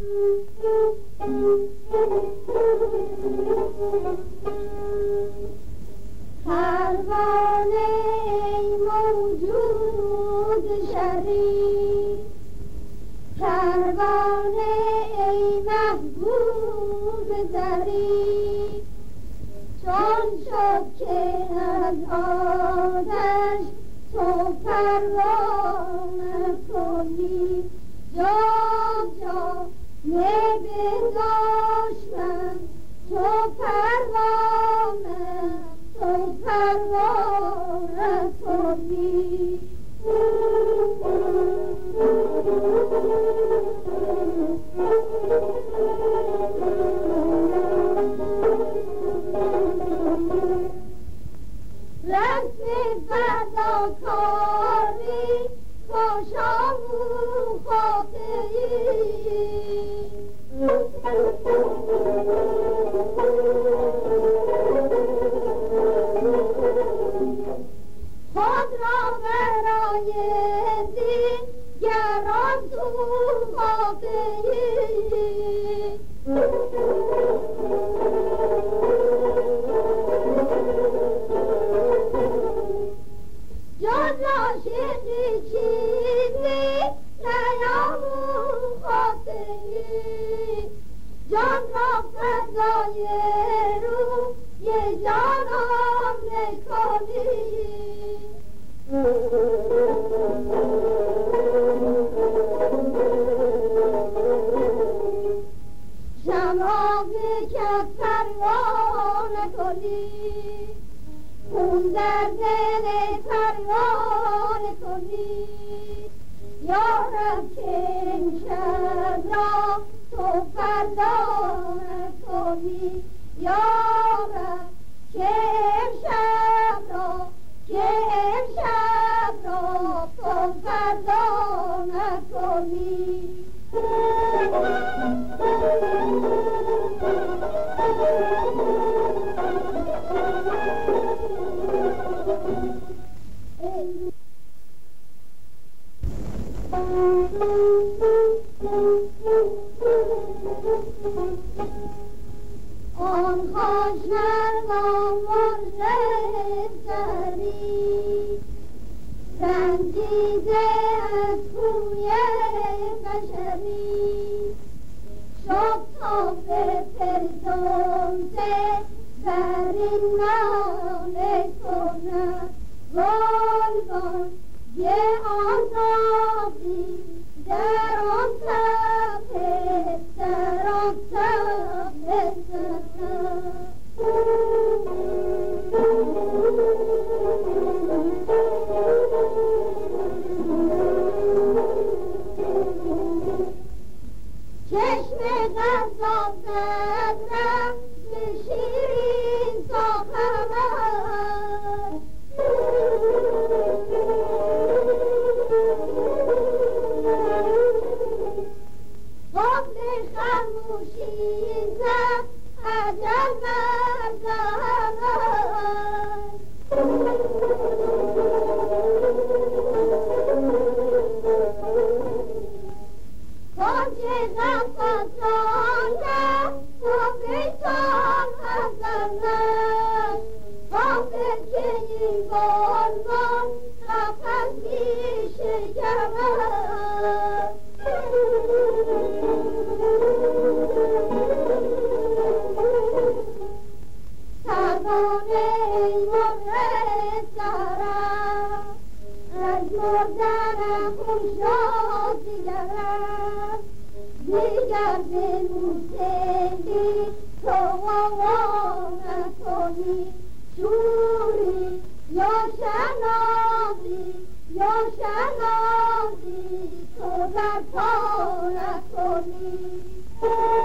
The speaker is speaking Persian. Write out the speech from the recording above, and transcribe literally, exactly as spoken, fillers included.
پروانه ای موجود شریف، پروانه ای محبوب ظریف، چون شد که از آتش تو پروانه کنی، جا جا نبداشتم تو پروانه، تو پروانه کنی. رسم فداکاری خوشام و خاطری، خود را برای دیگران تو خاطری، جز عاشقی چیزی نیامون خاطری، جان را فدای روی جانان نکنی. شمع به کف پروانه کنی، خون در دل پروانه کنی، یارب که امشب را تو پروانه کنی، یارب که امشب را که امشب را تو پروانه کنی. آن خوشنوا مرغ سری، رنجیده از کوی بشری، شد تا به فردوس برین ناله کند، گلبن یه آزادی در آن صفحه، در آن صفحه زند. چشم غذا زد رفت به شیرین سخنان، قبل خاموشی زد اجل بر زمان. کانچه غفلت رانده تو بیتان حزنش، غافل که این گلبن قفس پیش گمد. پروانه ای مرغ سحرم، از مردنم خون شد دیگرم، دیگر به موسیقی تو آوا نکنی، شوری یا شنازی یا شنازی تو در پا نکنی.